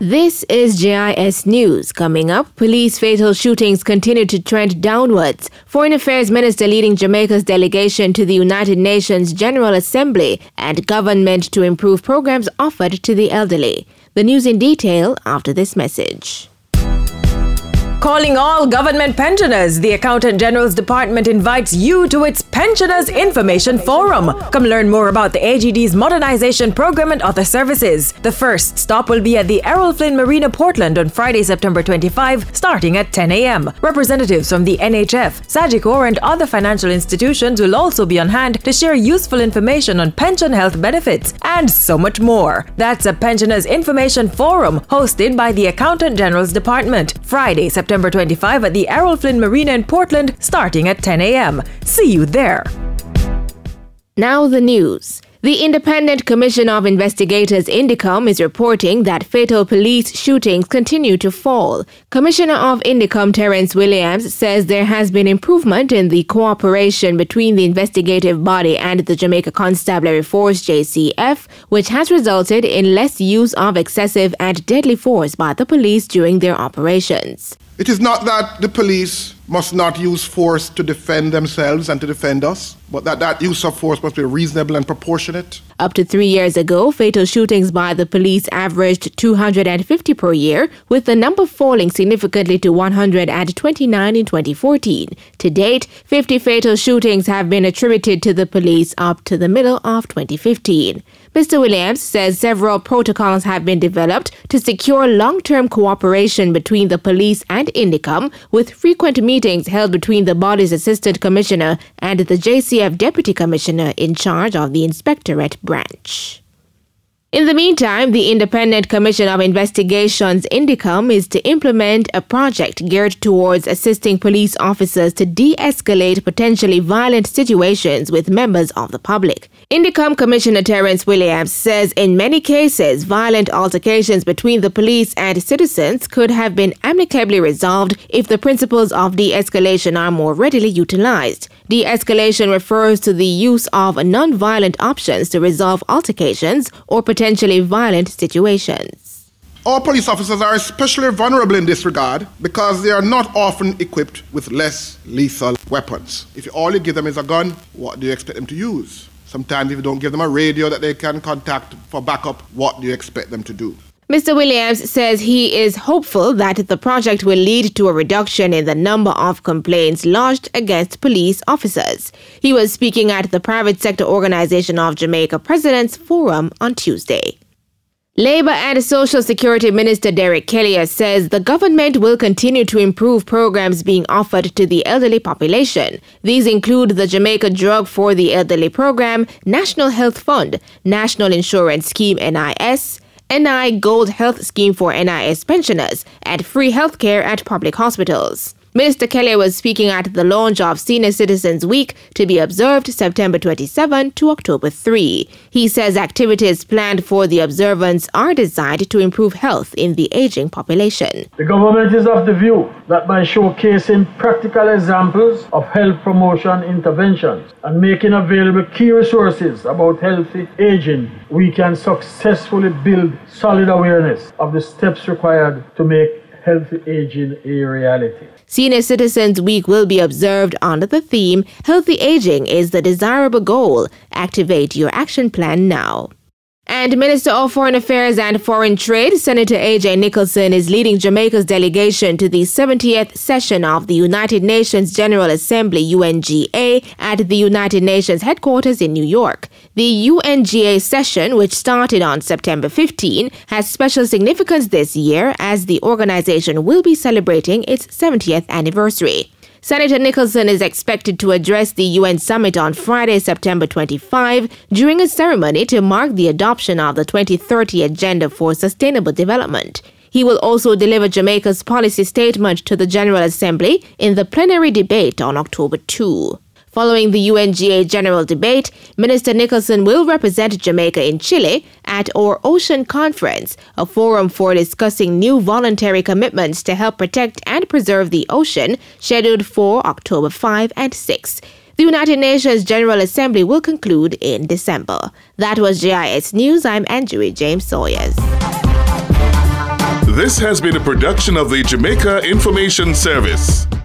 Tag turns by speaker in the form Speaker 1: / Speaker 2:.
Speaker 1: This is JIS News. Coming up, police fatal shootings continue to trend downwards. Foreign Affairs Minister leading Jamaica's delegation to the United Nations General Assembly and government to improve programs offered to the elderly. The news in detail after this message.
Speaker 2: Calling all government pensioners, the Accountant General's Department invites you to its Pensioners Information Forum. Come learn more about the AGD's modernization program and other services. The first stop will be at the Errol Flynn Marina, Portland on Friday, September 25, starting at 10 a.m. Representatives from the NHF, Sagicor and other financial institutions will also be on hand to share useful information on pension health benefits and so much more. That's a Pensioners Information Forum hosted by the Accountant General's Department. Friday, September 25 at the Errol Flynn Marina in Portland, starting at 10 a.m. See you there.
Speaker 1: Now the news. The Independent Commission of Investigators Indicom is reporting that fatal police shootings continue to fall. Commissioner of Indicom Terence Williams says there has been improvement in the cooperation between the investigative body and the Jamaica Constabulary Force JCF, which has resulted in less use of excessive and deadly force by the police during their operations.
Speaker 3: It is not that the police must not use force to defend themselves and to defend us, but that use of force must be reasonable and proportionate.
Speaker 1: Up to 3 years ago, fatal shootings by the police averaged 250 per year, with the number falling significantly to 129 in 2014. To date, 50 fatal shootings have been attributed to the police up to the middle of 2015. Mr. Williams says several protocols have been developed to secure long-term cooperation between the police and Indicom, with frequent meetings held between the body's Assistant Commissioner and the JCF Deputy Commissioner in charge of the Inspectorate branch. In the meantime, the Independent Commission of Investigations Indicom is to implement a project geared towards assisting police officers to de-escalate potentially violent situations with members of the public. Indicom Commissioner Terence Williams says in many cases, violent altercations between the police and citizens could have been amicably resolved if the principles of de-escalation are more readily utilized. De-escalation refers to the use of non-violent options to resolve altercations or potentially violent situations.
Speaker 3: All police officers are especially vulnerable in this regard because they are not often equipped with less lethal weapons. If all you give them is a gun, what do you expect them to use? Sometimes if you don't give them a radio that they can contact for backup, what do you expect them to do?
Speaker 1: Mr. Williams says he is hopeful that the project will lead to a reduction in the number of complaints lodged against police officers. He was speaking at the Private Sector Organization of Jamaica President's Forum on Tuesday. Labour and Social Security Minister Derek Kelly says the government will continue to improve programs being offered to the elderly population. These include the Jamaica Drug for the Elderly Program, National Health Fund, National Insurance Scheme NIS, NI Gold Health Scheme for NIS pensioners, and free healthcare at public hospitals. Minister Kelly was speaking at the launch of Senior Citizens Week to be observed September 27 to October 3. He says activities planned for the observance are designed to improve health in the aging population.
Speaker 4: The government is of the view that by showcasing practical examples of health promotion interventions and making available key resources about healthy aging, we can successfully build solid awareness of the steps required to make healthy aging a reality.
Speaker 1: Senior Citizens Week will be observed under the theme, Healthy Aging is the Desirable Goal. Activate your action plan now. And Minister of Foreign Affairs and Foreign Trade, Senator A.J. Nicholson, is leading Jamaica's delegation to the 70th session of the United Nations General Assembly, UNGA, at the United Nations headquarters in New York. The UNGA session, which started on September 15, has special significance this year as the organization will be celebrating its 70th anniversary. Senator Nicholson is expected to address the UN summit on Friday, September 25, during a ceremony to mark the adoption of the 2030 Agenda for Sustainable Development. He will also deliver Jamaica's policy statement to the General Assembly in the plenary debate on October 2. Following the UNGA general debate, Minister Nicholson will represent Jamaica in Chile at Our Ocean Conference, a forum for discussing new voluntary commitments to help protect and preserve the ocean, scheduled for October 5 and 6. The United Nations General Assembly will conclude in December. That was JIS News. I'm Andrew James Sawyers.
Speaker 5: This has been a production of the Jamaica Information Service.